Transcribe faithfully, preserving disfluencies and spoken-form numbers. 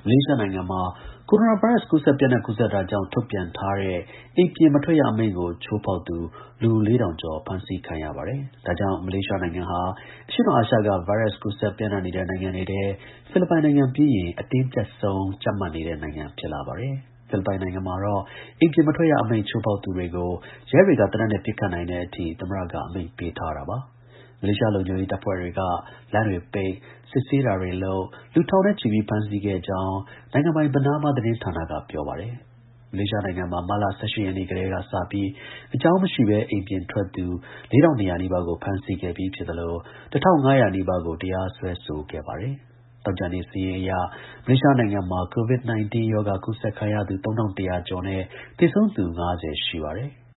လေးရှားနိုင်ငံမှာ ကိုရိုနာဗိုင်းရပ်စ် ကူးစက်ပျံ့နှံ့ကူးစက်တာကြောင့် ထုတ်ပြန်ထားတဲ့ အိမ်ပြင်မထွက်ရအမိန့်ကို ချိုးဖောက်သူ လူ လေးထောင်ကျော် ဖမ်းဆီးခံရပါတယ်။ ဒါကြောင့် မလေးရှားနိုင်ငံဟာ အရှေ့တောင်အာရှက ဗိုင်းရပ်စ် ကူးစက်ပျံ့နှံ့နေတဲ့ နိုင်ငံတွေထဲ ဖိလစ်ပိုင်နိုင်ငံပြီးရင် အတင်းကျပ်ဆုံး ကြပ်မတ်နေတဲ့နိုင်ငံ ဖြစ်လာပါတယ်။ ဖိလစ်ပိုင်နိုင်ငံမှာတော့ အိမ်ပြင်မထွက်ရအမိန့် ချိုးဖောက်သူတွေကို ရဲတွေက သေနတ်နဲ့ ပစ်ခတ်နိုင်တဲ့အထိ သမ္မတက အမိန့်ပေးထားတာပါ။ မလေးရှား လုံခြုံရေးတပ်ဖွဲ့တွေက လမ်းတွေပိတ်၊ စစ်ဆေးတာတွေလုပ်၊ လူထောင်နဲ့ချီပြီး ဖမ်းဆီးခဲ့ကြောင်း နိုင်ငံပိုင် Bernama သတင်းဌာနက ပြောပါတယ်။ မလေးရှားနိုင်ငံမှာ မတ်လ ၁၈ ရက်နေ့ကတည်းကစပြီး အကြောင်းမရှိဘဲ အိမ်ပြင်ထွက်သူ ၄၂၀၀ နီးပါးကို ဖမ်းဆီးခဲ့ပြီးဖြစ်သလို ၁၅၀၀ နီးပါးကို တရားစွဲဆိုခဲ့ပါတယ်။ သောကြာနေ့ စာရင်းအရ မလေးရှားနိုင်ငံမှာ COVID 19 ရောဂါ ကူးစက်ခံရသူ ၃၁၀၀ ကျော်နဲ့ သေဆုံးသူ ၅၀ ရှိပါတယ်။